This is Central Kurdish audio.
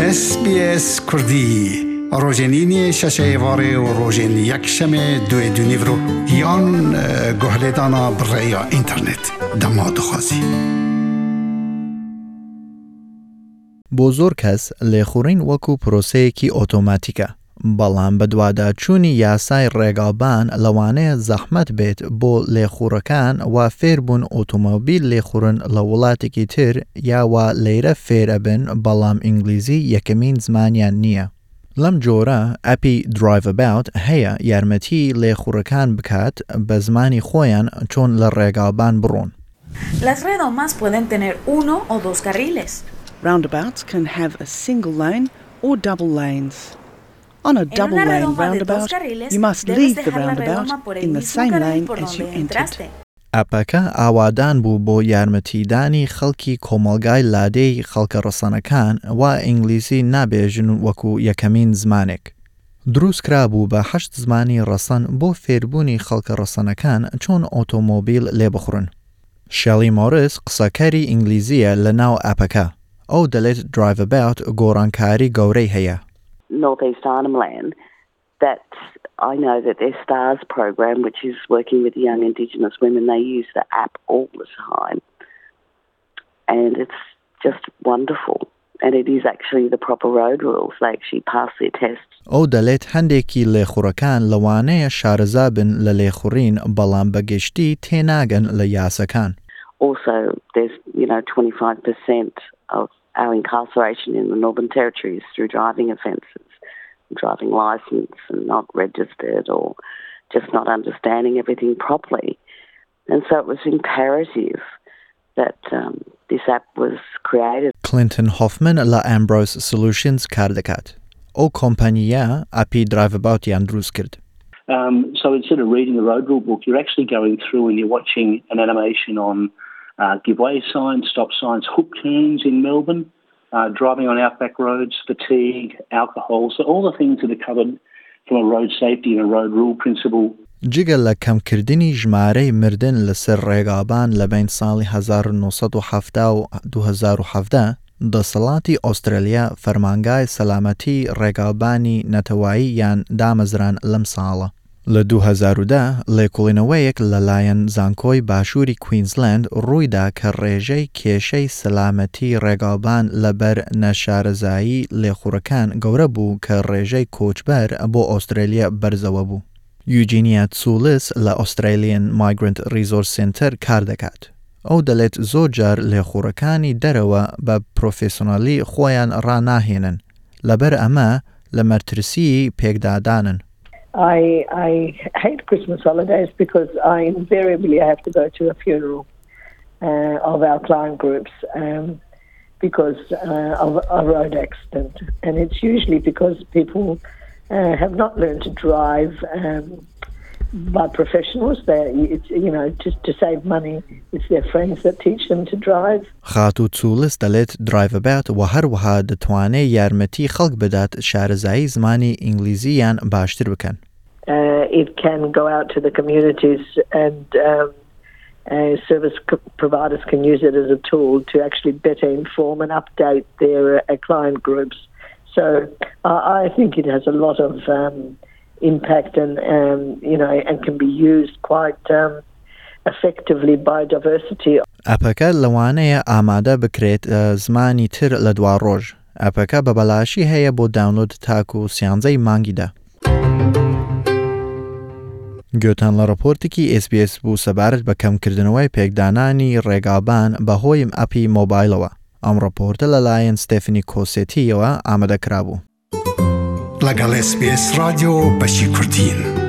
SBS کردی روزنینی ششه واره و روزن یک شمه دوی دونیورو یان گهلدانا برای اینترنت دماد خوازی بۆ زۆر کەس لێخوڕین وەکو پرۆسەیەکی ئۆتۆماتیکە، بەڵام بەدوادا چوونی یاسای ڕێگابان لەوانەیە زەحمەت بێت بۆ لێخوڕەکان وا فێربوون ئۆتۆمۆبیل لێخوڕن لە وڵاتێکی تر یاوا لێرە فێرەبن بەڵام ئینگلیزی یەکەمین زمانیان نییە. لەم جۆرە ئەپی درایڤەباوت هەیە یارمەتی لێخوڕەکان بکات بە زمانی خۆیان چۆن لە ڕێگابان بڕۆن. Las redomas pueden tener uno o dos carriles. Roundabouts can have a single lane or double lanes. On a double lane roundabout, you must leave the roundabout in the same lane as you entered. ئەپەکە ئاوادان بوو بۆ یارمەتیدانی خەڵکی کۆمەڵگای لادەی خەڵکە ڕەسەنەکان وا ئینگلیزی نابێژن وەکو یەکەمین زمانێک. دروست کرابوو بە 8 زمانی ڕەسەن بۆ فێربوونی خەڵکە ڕەسەنەکان چۆن ئۆتۆمۆبیل لێبخڕن. شێلی مۆریس قسەکەری ئینگلیزیە لە ناو ئەپەکە. ئەو دەڵێت درایڤەباوت گۆڕانکاری گەورەی هەیە. Northeast Arnhem Land, that I know that their STARS program, which is working with young Indigenous women, they use the app all the time. And it's just wonderful. And it is actually the proper road rules. They actually pass their tests. ئەو دەڵێت هەندێکی لێخوڕەکان لەوانەیە شارەزا بن لە لێخوڕین بەڵام بەگشتی تێناگەن لە یاسەکان. Also, there's, 25% of our incarceration in the Northern Territory is through driving offences, driving licence and not registered or just not understanding everything properly. And so it was imperative that this app was created. Clinton Hoffman لە Ambrose Solutions کار دەکات. ئەو کۆمپانیە ئەپی درایڤەباوتیان دروست کرد. So instead of reading the road rule book, you're actually going through and you're watching an animation on give way signs, stop signs, hook turns in Melbourne, driving on outback roads, fatigue, alcohol, so all the things that are covered from a road safety and a road rule principle. جگە لە کەمکردنی ژمارەی مردن لەسەر ڕێگابان لە بین ساڵی 1970 و 2017 دەسەڵاتی ئۆسترالیا فەرمانگای سەلامەتی ڕێگابانی نەتەوایی یان دامەزران لەم ساڵە. لە 2010 لێکۆڵینەوەیەک لەلایەن زانکۆی باشووری کوینزلند ڕوویدا کە ڕێژەی کێشەی سەلامەتی ڕێگابان لەبەر نەشارەزایی لێخوڕەکان گەورە بوو کە ڕێژەی کۆچبەر بۆ ئۆسترالیا بەرزەوە بوو. یوجینیا تسولس لە ئۆسترالین مایگرنت ریزۆرس سنتەر کار دەکات. ئەو دەڵێت زۆر جار لێخوڕەکانی دەرەوە بە پرۆفێسۆنالی خۆیان ڕاناهێنن لەبەر ئەمە لە مەرترسی پێکدادانن. I hate Christmas holidays because I invariably have to go to a funeral of our client groups because of a road accident. And it's usually because people have not learned to drive by professionals. Just to save money, it's their friends that teach them to drive. خاتو تسولس دەڵێت درایڤەباوت و هەروەها دەتوانێت یارمەتی خەڵک بدات شارەزایی زمانی ئینگلیزییان باشتر بکەن. It can go out to the communities and service providers can use it as a tool to actually better inform and update their client groups. So I think it has a lot of impact and can be used quite effectively by diversity. ئەپەکە لەوانەیە ئامادە بکرێت زمانی تر لە دوا ڕۆژ. ئەپەکە بە بەلاشی هەیە بۆ داونلۆد تاکو سیانزەی مانگیدا. گوتان لە ڕپۆرتێکی SBS بوو سەبارەت بە کەمکردنەوەی پێکدانانی ڕێگابان بەهۆی ئەپی مۆبایلەوە. ئەم ڕپۆرتە لەلایەن ستێفنی کۆسێتیەوە ئامادەکرابوو. لەگەڵ SBS رادیۆ بەشی کوردین.